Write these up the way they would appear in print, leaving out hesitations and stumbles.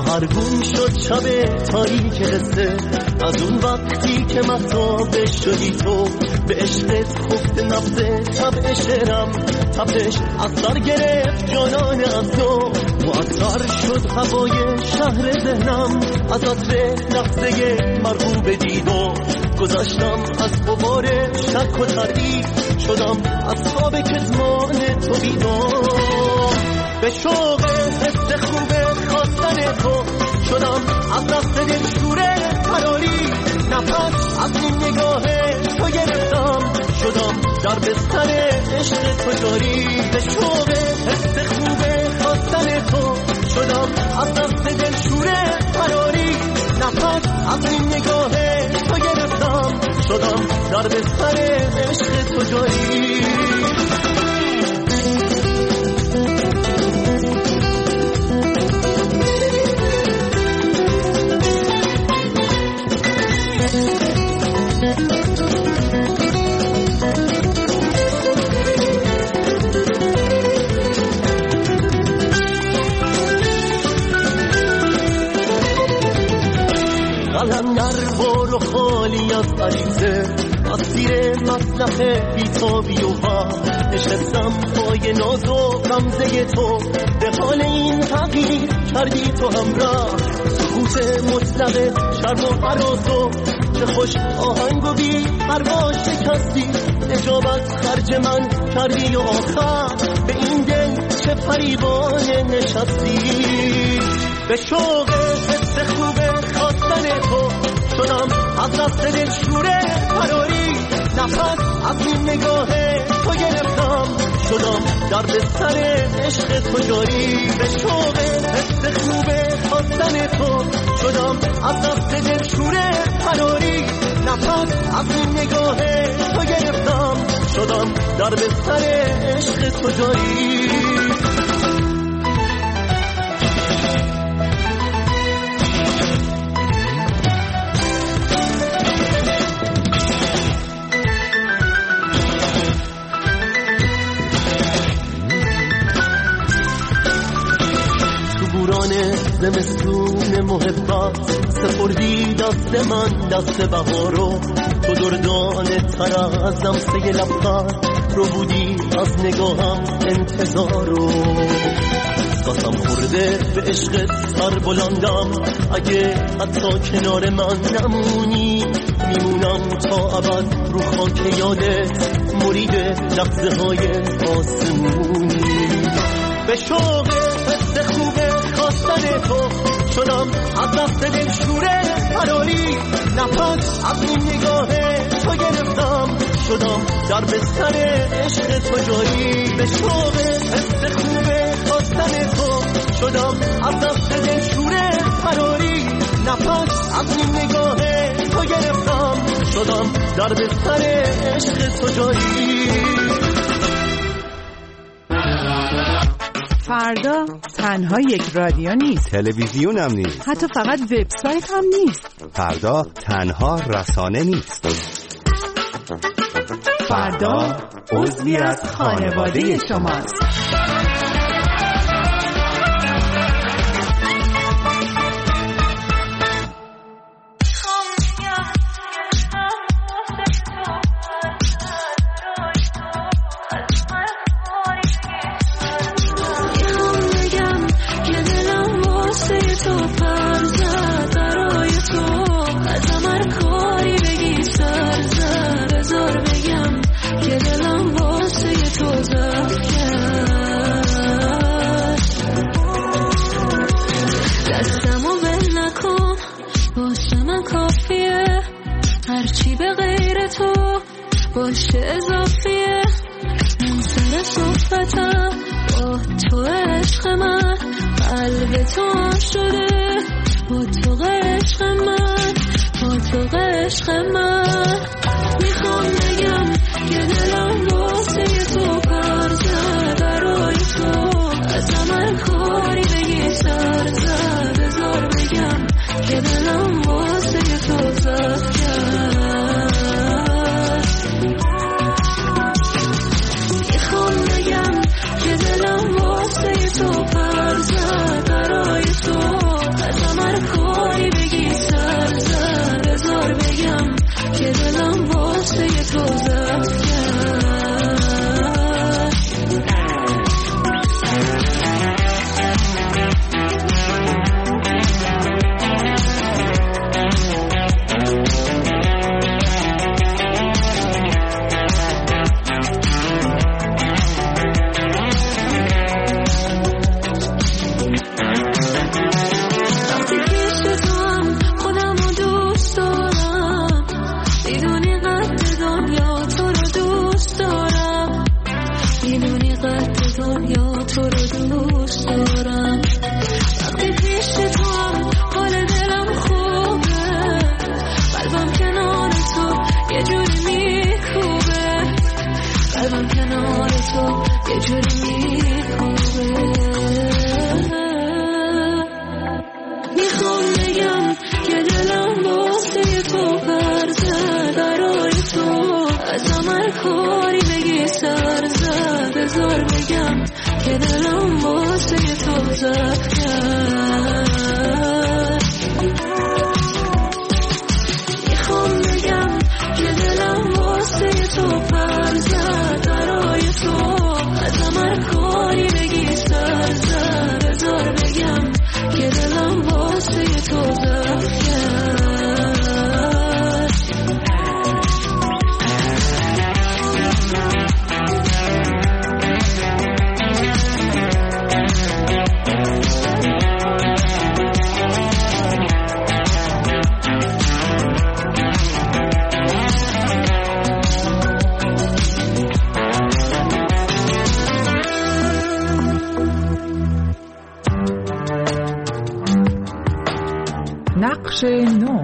سحرگون شد شب تاریک قصه، از اون وقتی که مهتاب شدی تو، به عشقت خفت نفس طبع شعرم، تپش از سر گرفت جانان از تو، معطر شد هوای شهر ذهنم، از عطر لحظه مرغوب دیدو، گذاشتم از غبار شک و تردید، شدم از خواب کتمان تو بیدار، به شوق حس خوب خواستن تو، شدم از دست دلشوره فراری، نفس از این نگاه تو گرفتم، شدم در بستر عشق تو جاری، به شوق حس خوب خواستن تو، شدم از دست دلشوره فراری، نفس از این نگاه تو گرفتم، شدم در بستر عشق تو جاری. قلندر و خالی از غریزه، اسیر مصلح بی‌تابی و غم، نشستم پای ناز و غمزه تو، به حال این تغییر کردی تو همراه، سکوت مطلق شرم و حراسو، چه خوش آهنگ و بی پروا شکستی، اجابت خرج من کردی و آخر به این دل چه فریبانه نشستی، به شوق حس خوب خواستن تو، شدم از دست دلشوره فراری، نفس از این نگاه تو گرفتم، شدم در بستر عشق تو جاری، به شوق حس خوب خواستن تو، شدم از دست دلشوره فراری، نفس از این نگاه تو گرفتم، شدم در بستر عشق تو جاری. زمستون محبت سپردی دست من دست بهارو، تو دردان تر از لمسه لبخند رو بودی از نگاهم انتظارو، قسم خورده به عشق سر بلندم، اگه حتی کنار من نمونی، میمونم تا ابد رو خاک یادت، مرید لحظه های آسمونی، به شوق حس خوب خواستن تو، شدم از دست دلشوره فراری، نفس از این نگاه تو گرفتم، شدم در بستر عشق تو جاری، به شوق حس خوب خواستن تو، شدم از دست دلشوره فراری، نفس از این نگاه تو گرفتم، شدم در بستر عشق تو جاری. فردا تنها یک رادیو نیست، تلویزیون هم نیست، حتی فقط وبسایت هم نیست. فردا تنها رسانه نیست، فردا عضوی از خانواده شماست. هرچی به غیر تو باشه اضافیه، من سر صحبتم با تو عشق من، قلب تو شده با تو عشق من، با تو عشق من، میخوام بگم که دلم واسه تو پر زد، برای تو از من کاری بگی سر زد، بذار بگم که دلم واسه تو زد کرد، میخوام بگم که دلم واسه تو پر زد، برای تو از که دلم واسه تو زد کرد. میخوام بگم که دلم واسه تو پر زد، برای تو ازم هر کاری بگی سر زد. بذار بگم که دلم واسه تو زد کرد. نقش نو.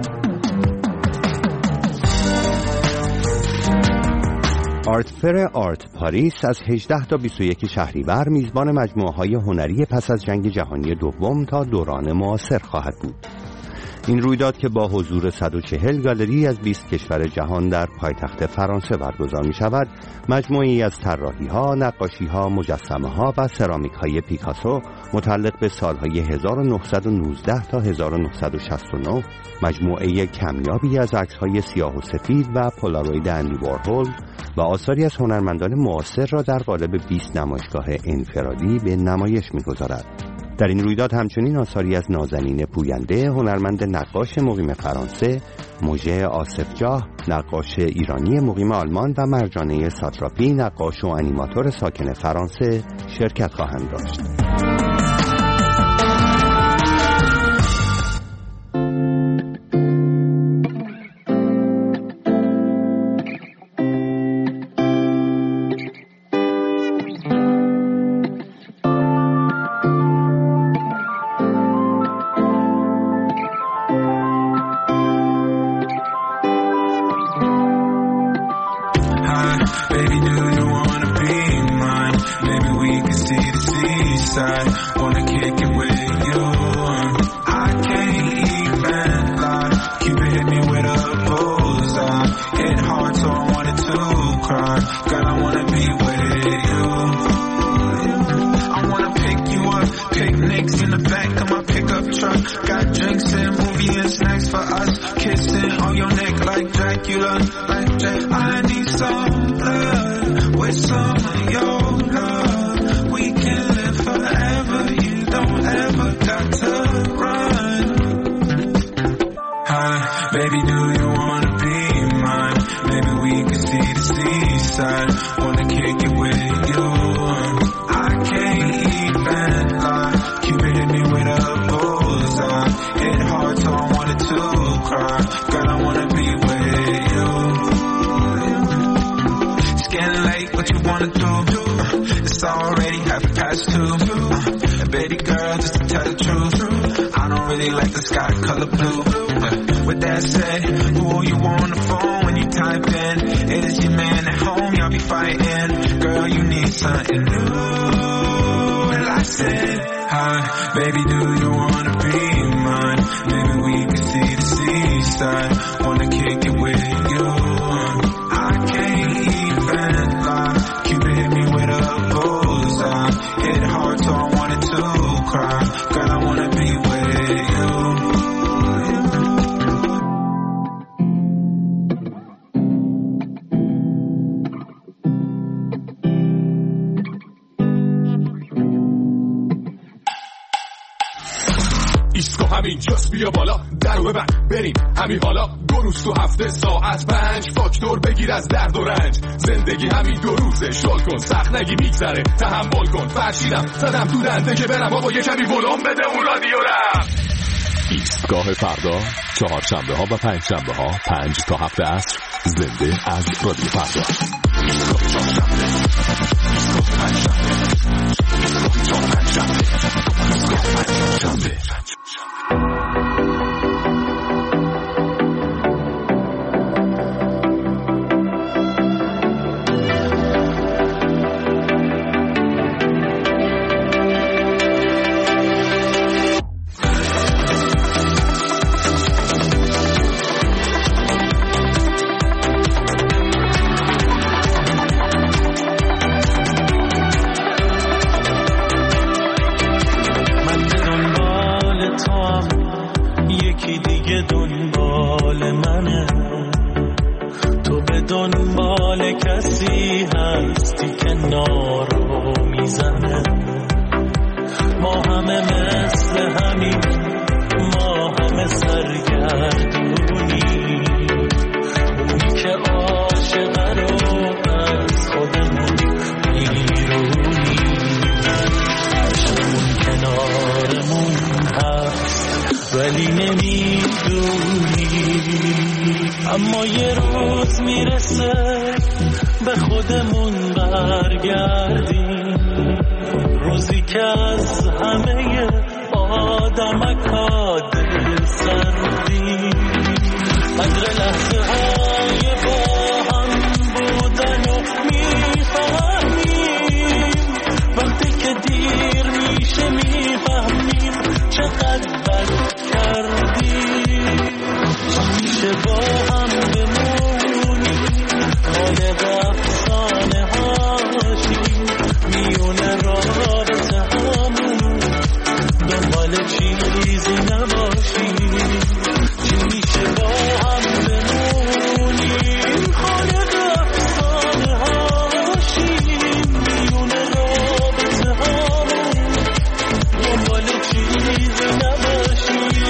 آرتفر آرت پاریس از 18 تا 21 شهریور میزبان مجموعه‌های هنری پس از جنگ جهانی دوم تا دوران معاصر خواهد بود. این رویداد که با حضور 140 گالری از 20 کشور جهان در پایتخت فرانسه برگزار می شود، مجموعه‌ای از طراحی‌ها، نقاشی‌ها، مجسمه‌ها و سرامیک‌های پیکاسو متعلق به سال‌های 1919 تا 1969، مجموعه کمیابی از عکس‌های سیاه و سفید و پولاروید اندی وارهول و آثاری از هنرمندان معاصر را در قالب 20 نمایشگاه انفرادی به نمایش می‌گذارد. در این رویداد همچنین آثاری از نازنین پوینده، هنرمند نقاش مقیم فرانسه، موژه آصفجاه، نقاش ایرانی مقیم آلمان و مرجانه ساتراپی، نقاش و انیماتور ساکن فرانسه شرکت خواهند داشت. اینجاست بیا بالا درو ببند بریم همین حالا 2 روز تو هفته ساعت 5 فاکتور بگیر از درد و رنج زندگی همین 2 روزه شل کن سخت نگی میگذره تحمل کن فرشیدم زدم تو دنده که برم آقا یه کمی ولوم بده اون رادیو رم. ایستگاه فردا 4 شنبه ها و 5 شنبه ها 5 تا 7 عصر زنده از رادیو فردا. کسی هستی که نارو میزنه. ما همه مثل همین، ما همه سرگردونی، اونی که عاشقه رو از خودمون بیرونی، عشقمون کنارمون هست ولی نمیدونی. اما یه روز میرسه به خودمون برگردیم، روزی که از همه آدمکا دل سردیم، قدر لحظه های با هم بودن و میفهمیم، وقتی که دیر میشه میفهمیم چقدر بد کردیم. میشه با هم بمونیم، خالق افسانه هاشیم، میونه رابطه همون، دنبال چیزی نباشیم. چی میشه با هم بمونیم، خالق افسانه هاشیم، میونه رابطه همون، دنبال چیزی نباشیم.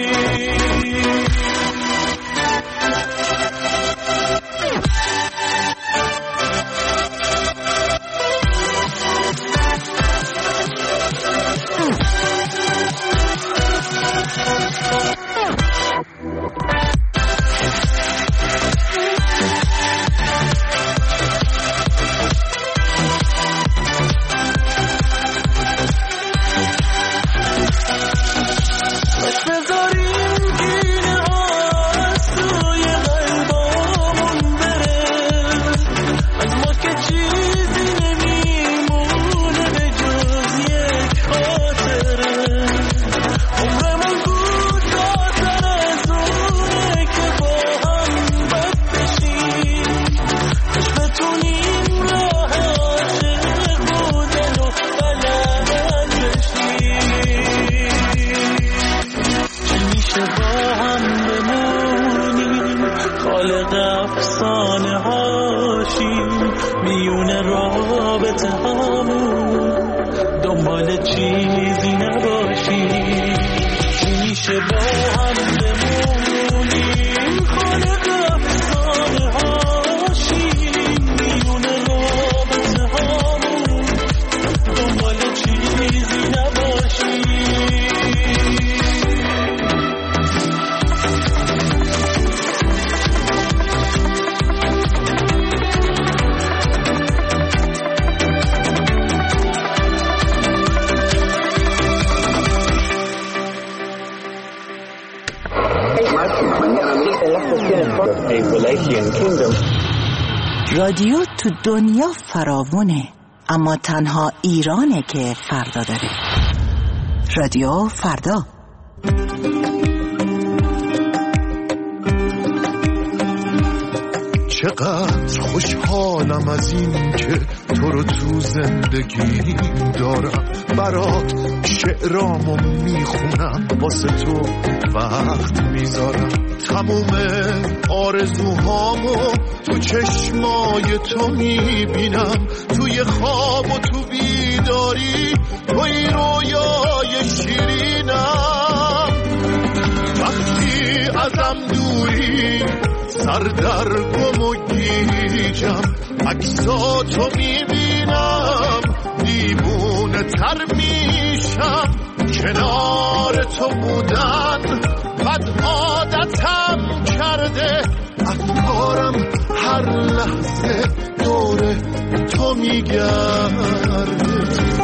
رادیو تو دنیا فراوونه، اما تنها ایرانه که فردا داره. رادیو فردا. چقدر خوشحالم از این که تو رو تو زندگی دارم، برات شعرامو میخونم، واسه تو وقت میذارم، تموم آرزوهامو تو چشمای تو میبینم، توی خواب و تو بیداری، توی رویای شیرینم. وقتی ازم دوری سر در گم و گیجم، عکساتو میبینم دیوونه تر میشم، کنار تو بودن بد عادتم کرده، افکارم هر لحظه دور تو میگرده.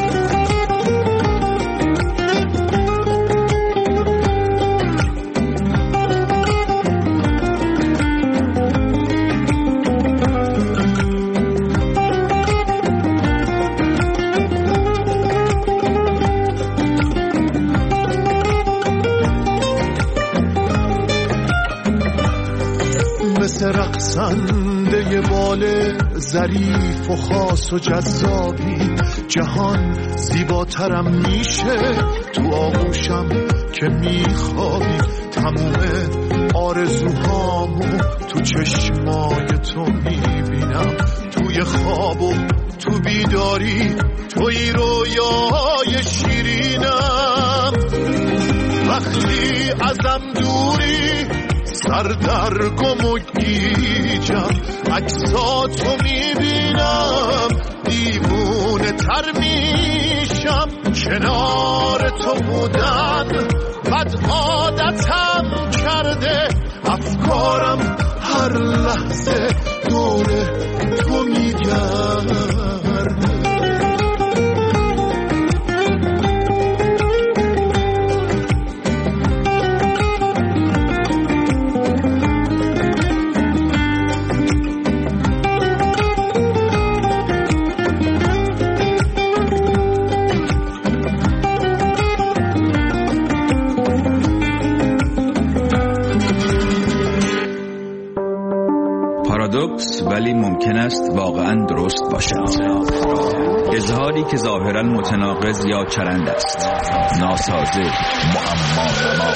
رقصنده بال ظریف و خاص و جذابی، جهان زیباترم میشه تو آغوشم که میخوابی، تموم آرزوهامو تو چشمای تو میبینم، توی خواب و تو بیداری، توی رویای شیرینم. وقتی ازم دوری سر در گم و گیجم، عکساتو میبینم دیوونه تر میشم. کنار تو بودن بد عادتم کرده، افکارم هر لحظه دور تو میگرده. پارادوکس ولی ممکن است واقعا درست باشد. اظهاری که ظاهرا متناقض یا چرند است، ناسازه، معما.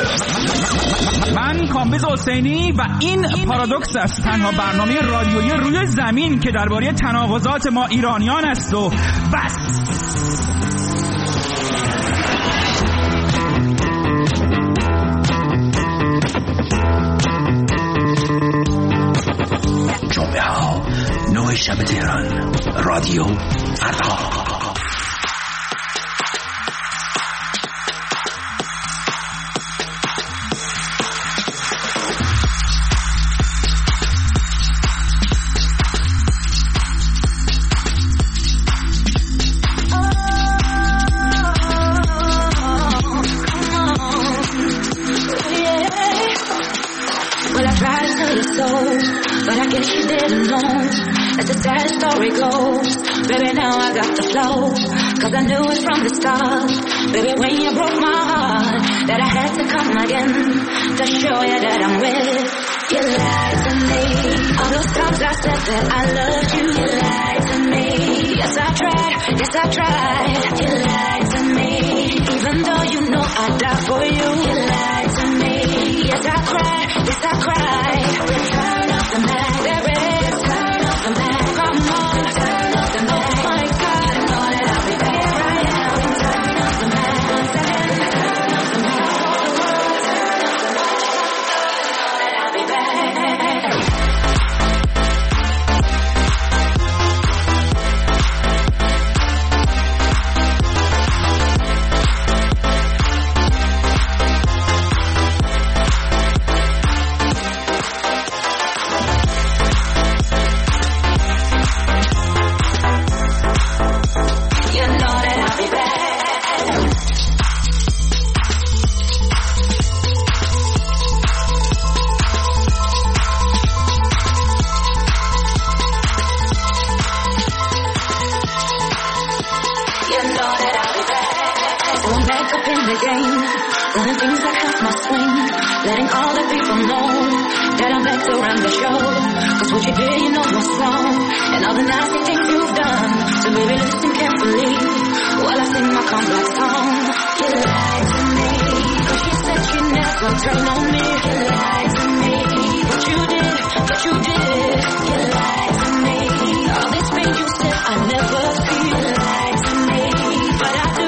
من کامبیز حسینی و این پارادوکس است، تنها برنامه رادیویی روی زمین که درباره تناقضات ما ایرانیان است و بس. نوع شب تهران، رادیو فردا. But I guess you didn't know. As the sad story goes, baby, now I got the flow. Cause I knew it from the start, baby, when you broke my heart, that I had to come again to show you that I'm with. You lied to me. All those times I said that I loved you, you lied to me. Yes, I tried. You lied to me. Even though you know I died for you, you lied to me. Yes, I cried. Turn up the night, there is. Turn up the night, come on. Turn up the night, oh my God, I know that I'll be back right now. Turn up the night, once again. Turn up the night, all the world. Turn up the night, I know that I'll be back. Doing things that help my swing, letting all the people know that I'm back to run the show. Cause what you did, you know was wrong, and all the nasty things you've done. So baby, listen carefully while I sing my comeback song. You lied to me, cause you said you never turn on me. You lied to me, but you did. You lied to me, all this pain you said I never feel. You lied to me, but I do.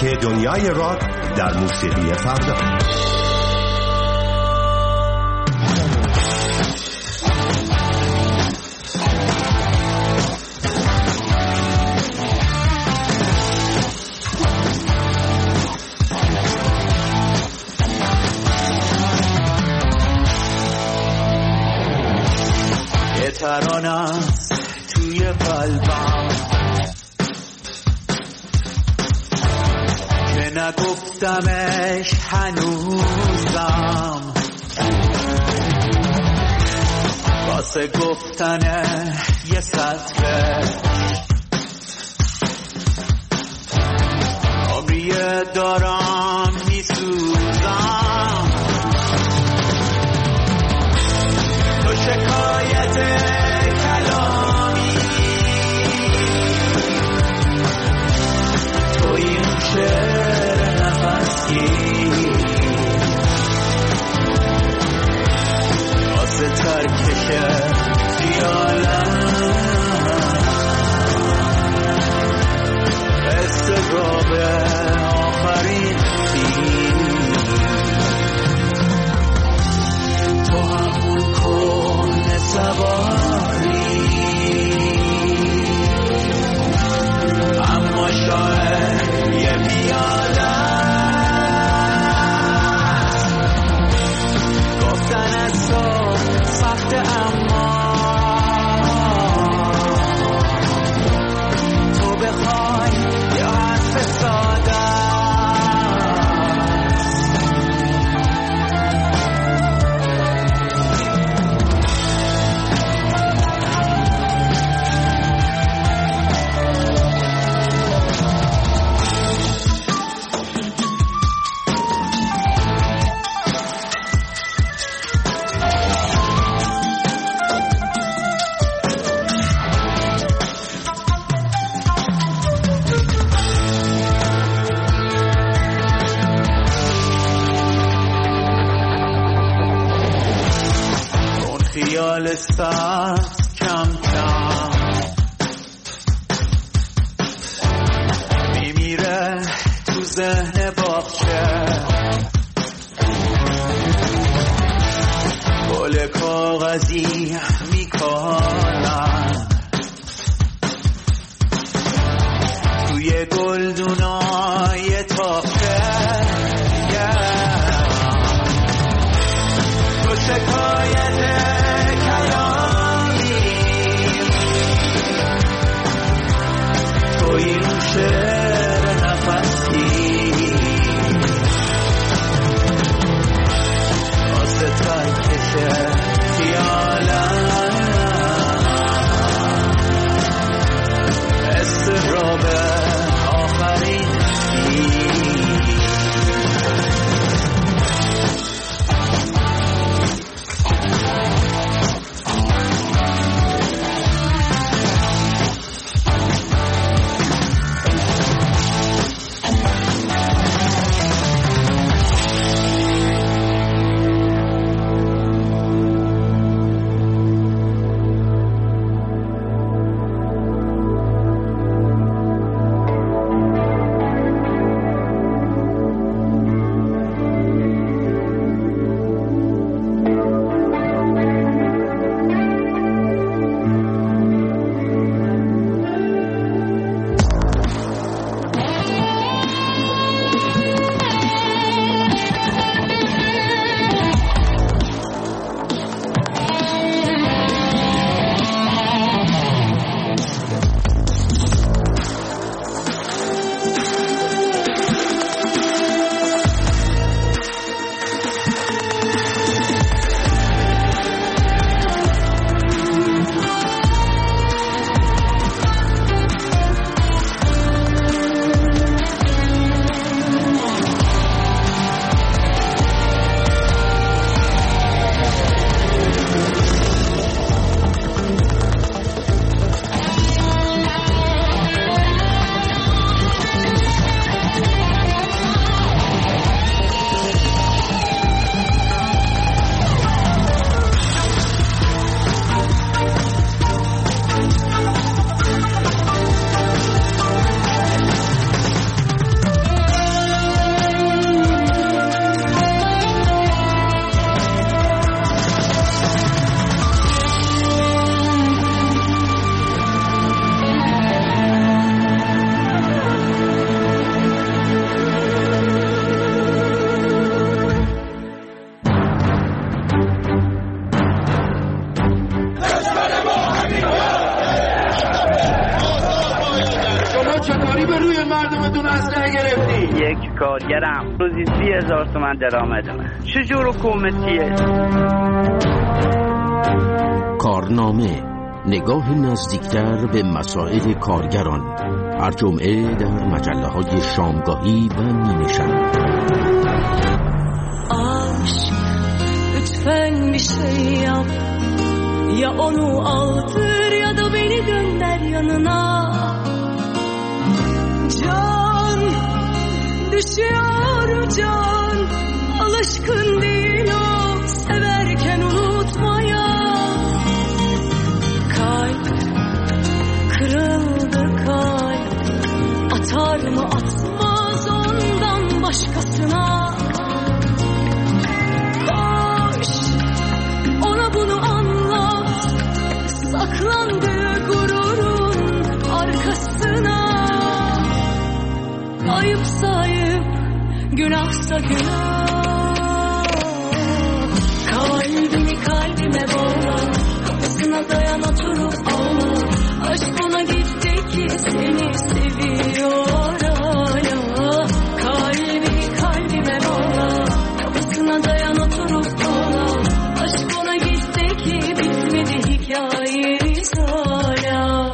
ترک دنیای راک در موسیقی فردا. ترانه است توی قلبم که نگفتمش هنوزم، واسه گفتن یه سطره عمریه دارم میسوزم. تو شکایت کلامی، تو این شعر نفسی، واسه ترکش خیالم استراب آخرین فیلم. تو همون کن سواری، اما شاید یه پیاده گفتن از تو سخت، اما تو بخوای یه حرف ساده خیال سبز کم کم میمیره تو ذهن باغچه، گل کاغذی میکنن توی گلدونای تاخته. تو شکایت این شعر نفسی، واسه ترکش خیالم استراب آخرین فیلم. غریبه روی مردمتون اسلحه گرفتی؟ یک کارگرم روزی 30,000 تومان درآمدمه. چجور حکومتیه؟ کارنامه، نگاه نزدیکتر به مسائل کارگران، هر جمعه در مجله‌های شامگاهی و نیمه‌شب. Aşk lütfen bir şey yap, ya onu aldır ya da beni gönder yanına. Can düşüyor can, alışkın değil o severken unutmaya. Kalp kırıldı kalp, atar mı atmaz ondan başkasına. Koş ona bunu anlat, saklandığı gururun arkasına. Ayıp sayıp günahsa günah. Kalbini kalbime bağla, kapısına dayan oturup ağla. Aşk ona gitti ki seni seviyor hala. Kalbini kalbime bağla, kapısına dayan oturup ağla. Aşk ona gitti ki bitmedi hikayemiz hala.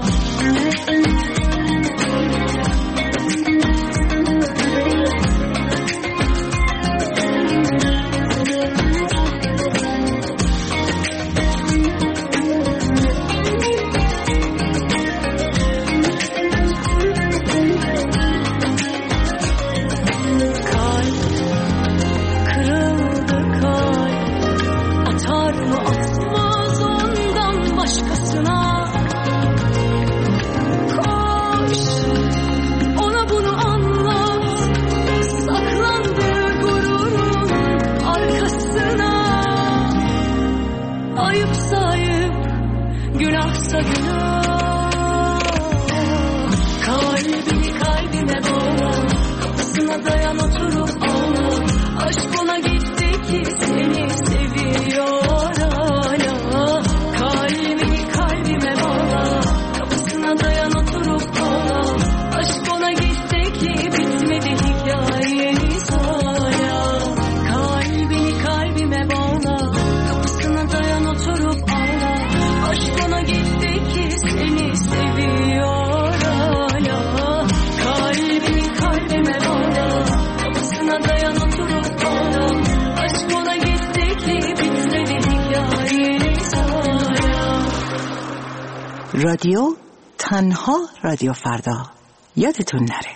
رادیو تنها رادیو فردا، یادتون نره.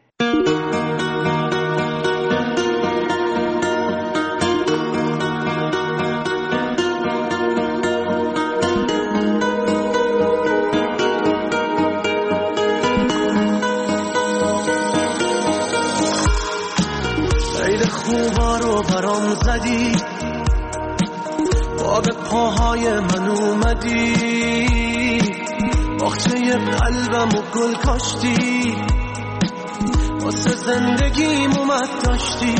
خیلی خوبا رو برام زدی، با به پاهای من اومدی، باغچه قلبم و گل کاشتی، واسه زندگیم اومد داشتی.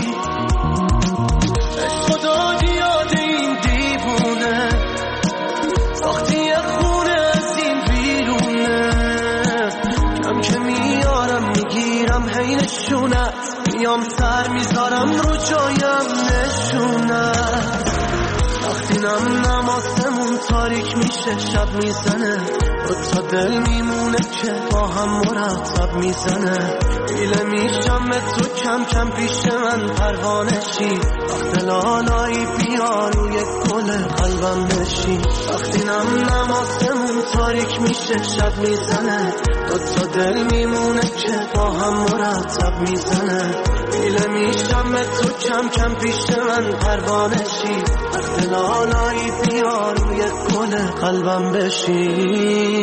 خدا یاد این دیوونه، ساختی یه خونه از این بیرونه، کم که میارم میگیرم حینشونت، میام سر میذارم رو جایم نشونت. وقتی نمازمون تاریک میشه شب میزنه، دو تا دل میمونه که با هم مرتب میزنه. ایله میشم به تو کم کم پیش من پروانه شی، وقت لالایی بیا روی گل قلبم بشی. وقتی نمازمون تاریک میشه شب میزنه، دو تا دل میمونه که با هم مرتب میزنه. ایله میشم به تو کم کم پیش من پروانه شی، وقت لالایی بیا روی گل قلبم بشی.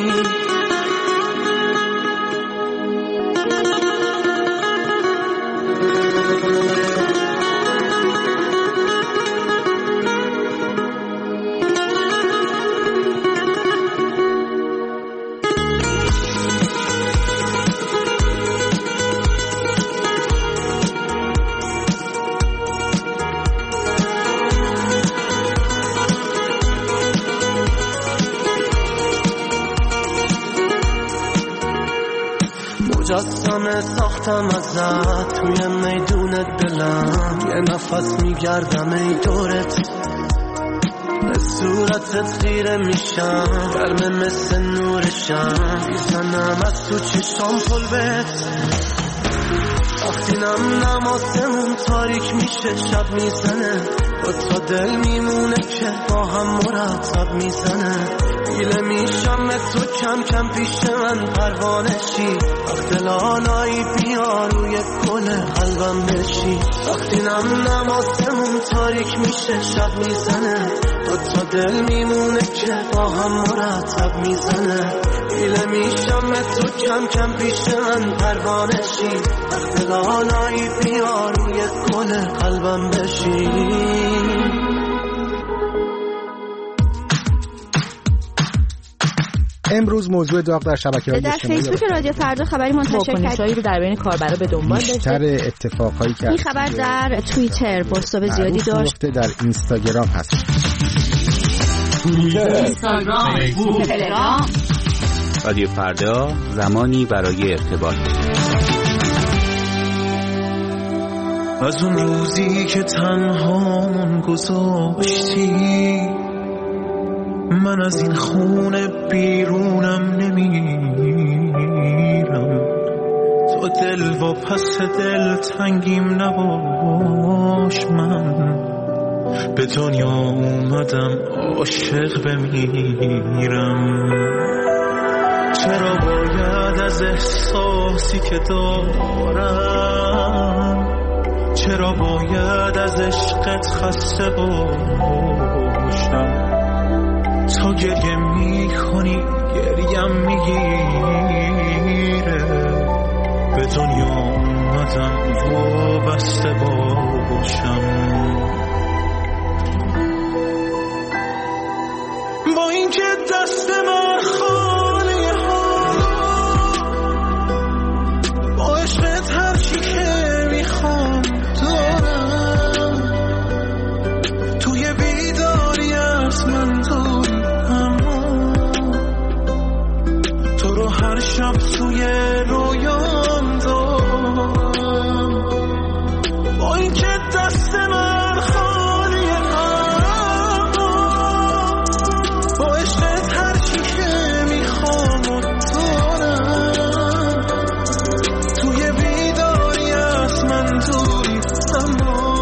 مجسمه ساختم ازت توی میدون دلم، یه نفس میگردم ای دورت، به صورتت خیره میشم، گرمه مثل نورشم، میزنم از تو چشام پلبت. وقتی نماسمون تاریک میشه شب میزنه، با تا دل میمونه که با هم مرتب میزنه. دیله میشم تو کم کم پیش من پروانشی، وقت لالایی بیا روی گل قلبم بشی. وقتی نماسمون تاریک میشه شب میزنه، با تا دل میمونه که با هم مرتب میزنه. دیله میشم تو کم کم پیش من پروانشی، وقت لالایی بیا روی گل قلبم بشی. امروز موضوع داغ در شبکه‌های اجتماعی در فیسبوک رادیو فردا خبری منتشر واکنش‌هایی رو در بین کاربرا به دنبال داشته. بیشتر اتفاقایی که این خبر در توییتر بازتاب زیادی داشت. در اینستاگرام هست. اینستاگرام، تلگرام. رادیو فردا، زمانی برای ارتباط. از اون روزی که تنهامون گذاشتی، من از این خونه بیرونم نمیرم. تو دل و پس دل تنگیم نباش، من به دنیا اومدم عاشق بمیرم. چرا باید از احساسی که دارم، چرا باید از عشقت خسته باشم؟ تا گریه میکنی گریم میگیره، به دنیا اومدم وابسته باشم. با اینکه دست من خالی ها، با عشقت هرچی که میخوام دارم. توی بیداری از من دوری، اما تو رو هر شب توی رویام دارم. با اینکه دست من خالی ها، با عشقت هرچی که میخوام دارم. توی بیداری از من دوری، اما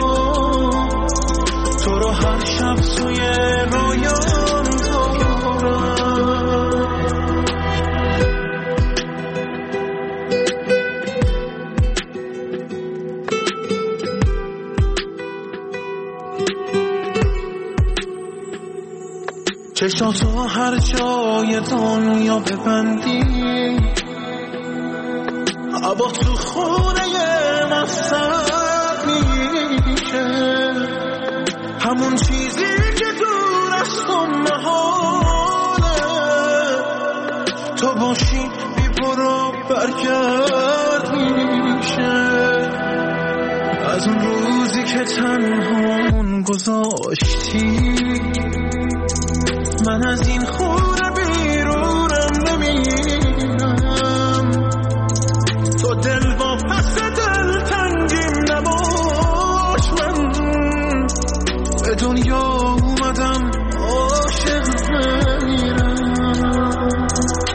تو رو هر شب توی رویام دارم. چشاتو هر جای دنیا ببندی، هوا تو خونه من سرد میشه. همون چیزی که دور از تو محاله، تو باشی بی برو برگرد میشه. از اون روزی که تنهامون گذاشتی، من از این خونه بیرونم نمیرم. تو دل با پس دل تنگیم نباش، من به دنیا اومدم عاشق بمیرم.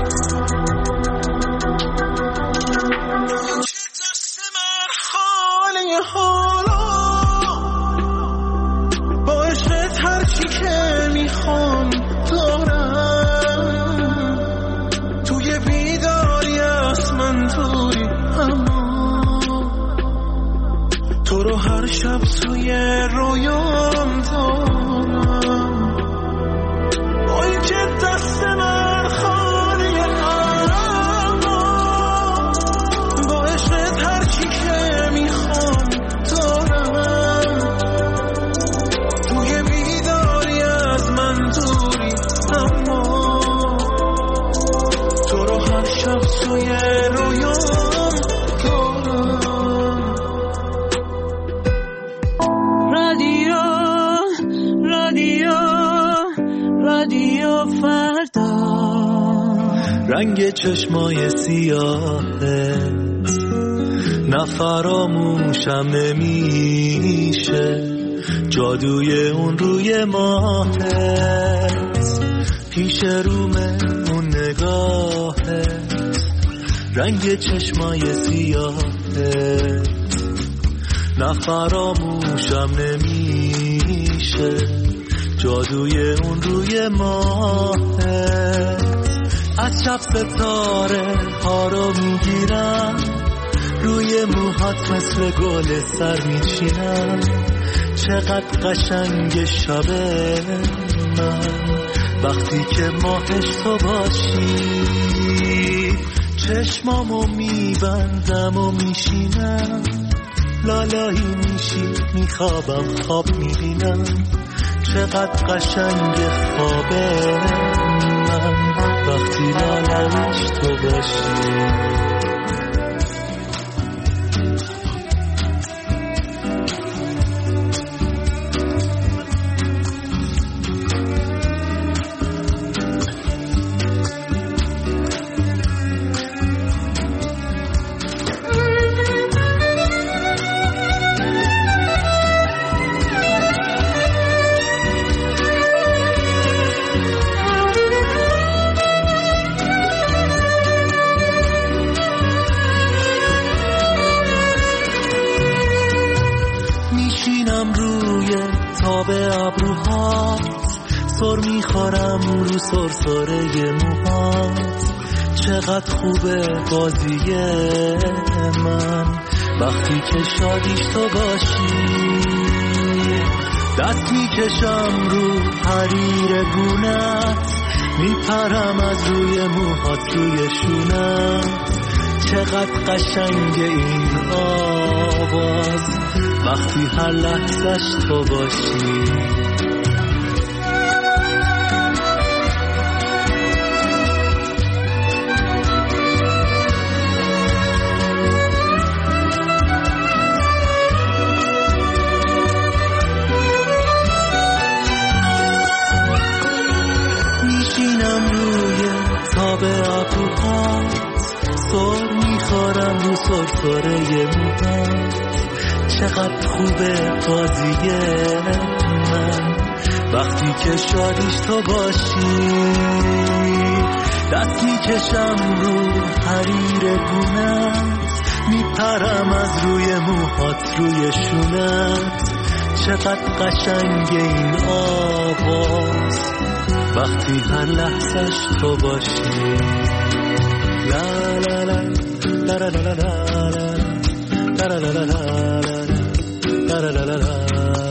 دست من خالی حالا، با عشقت هرچی که میخوام دارم. توی بیداری از من دوری، اما تو رو هر شب توی رویام دارم. با اینکه دست من خالی اما، با عشقت هرچی که میخوام دارم. توی بیداری از من دوری، اما تو رو هر شب توی رویام دارم. رادیو رادیو رادیو فردا، رنگ چشمای سیاهت نه فراموشم نمیشه، جادوی اون روی ماهت، پیش رومه اون نگاهت، رنگ چشمای سیاهت نه فراموشم نمیشه، جادوی اون روی ماهت. از شب ستاره ها رو میگیرم، روی موهات مثل گل سر میچینم، چقدر قشنگ شبه من وقتی که ماهش تو باشی، چشمامو میبندم و میشینم، لالایی میشی میخوابم خواب میبینم، چقدر قشنگ خوابه من وقتی لالایش تو باشی. سرسره موهات چقدر خوبه بازی من وقتی که شادیش تو باشی، دست میکشم رو حریر گونت، میپرم از روی موهات روی شونت، چقدر قشنگ این آواز وقتی هر لحظش تو باشی. سرسره موهات چقدر خوبه بازی من وقتی که شادیش تو باشی، دست میکشم رو حریر گونت، میپرم از روی موهات روی شونت، چقدر قشنگ این آواز وقتی هر لحظش تو باشی. لا لا لا la la la la la la la la la la la la la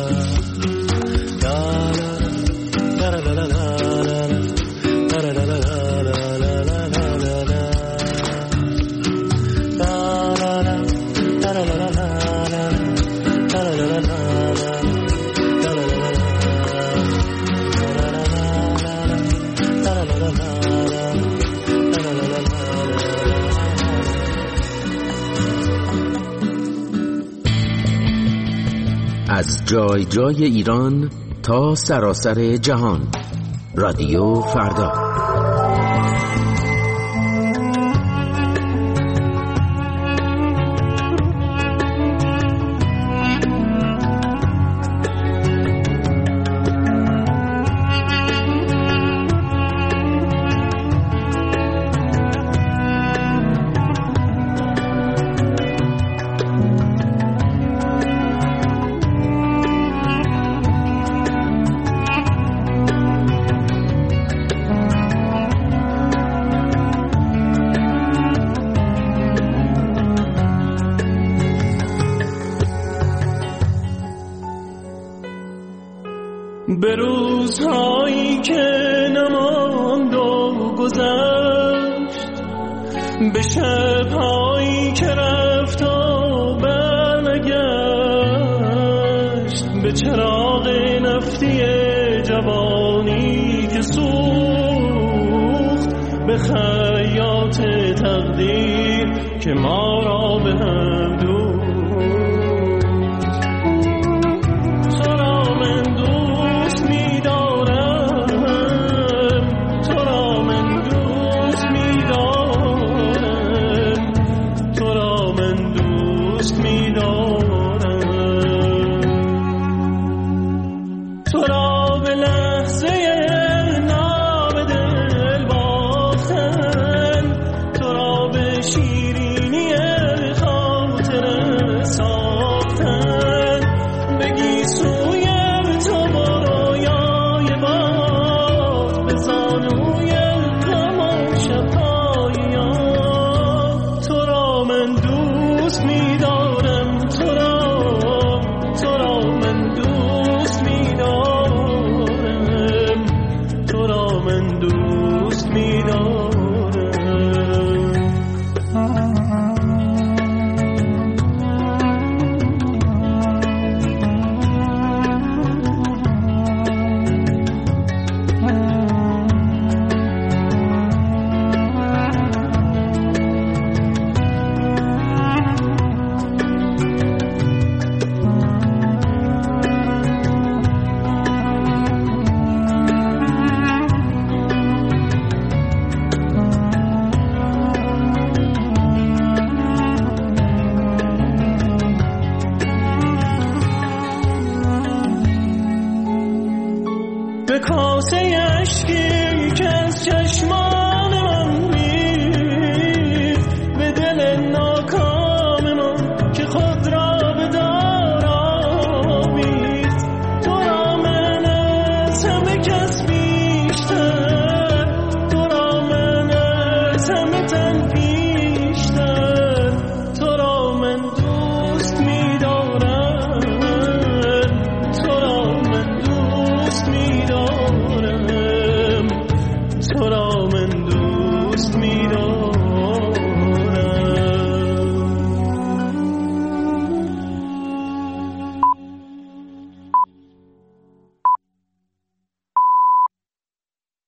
از جای جای ایران تا سراسر جهان، رادیو فردا. به روزهایی که نماند و گذشت، به شبهایی که رفت و برنگشت، به چراغ نفتی جوانی که سوخت، به خیاط تقدیر که ما را به هم دوخت. می دارم، تو را من دوست می دارم. من دوست می‌دارم. به کاسه اشکی که از چشمان